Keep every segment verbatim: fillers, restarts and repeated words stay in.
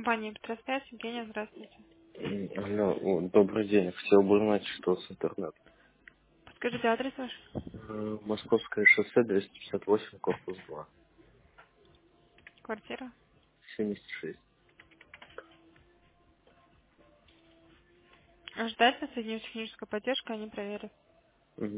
Компания «Петросвязь». Евгения, здравствуйте. М, Алло, о, добрый день. Хотел бы узнать, что с интернет. Подскажите адрес ваш. Э, Московское шоссе, двести пятьдесят восемь, корпус два, Квартира. семьдесят шесть. Ждать соединю техническую поддержку, они проверят. Мгм.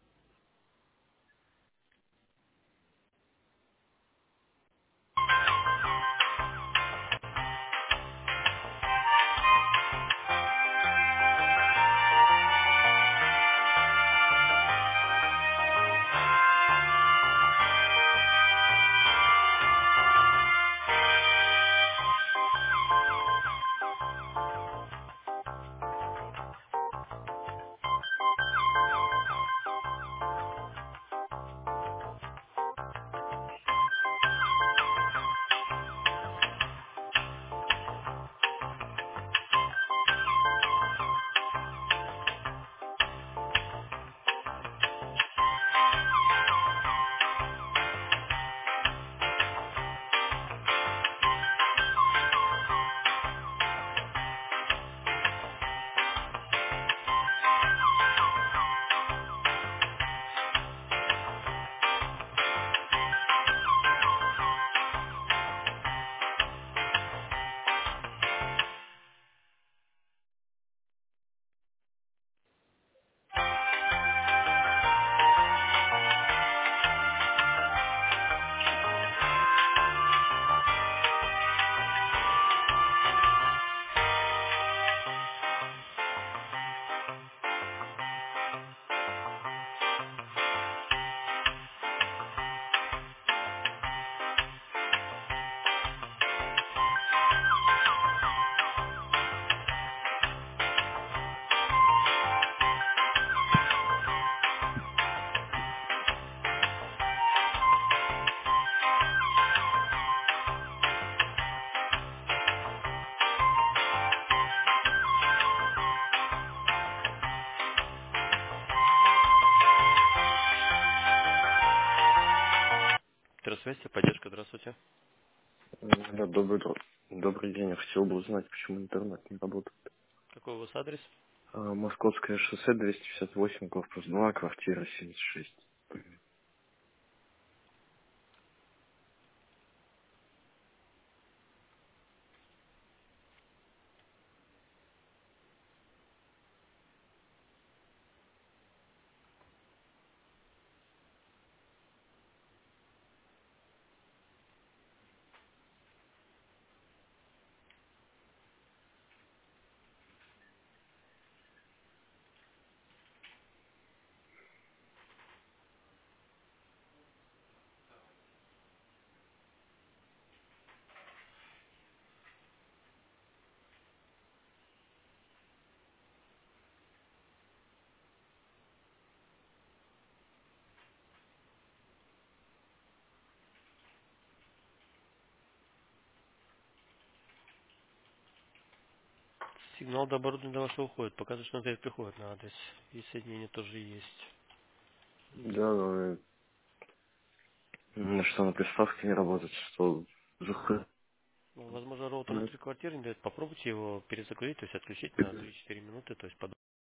Здравствуйте, поддержка, здравствуйте. М, Алло, добрый, дро- добрый день. Я хотел бы узнать, почему интернет не работает. Какой у вас адрес? А, Московское шоссе, двести пятьдесят восемь, корпус два, квартира семьдесят шесть. Сигнал до оборудования до вашего уходит. Показывает, что ответ приходит на адрес. И соединение тоже есть. Да, но э, м, что на приставке не работает, что заход- Ну, возможно, роутер внутри квартиры не дает. Попробуйте его перезагрузить, то есть отключить на три-четыре минуты, то есть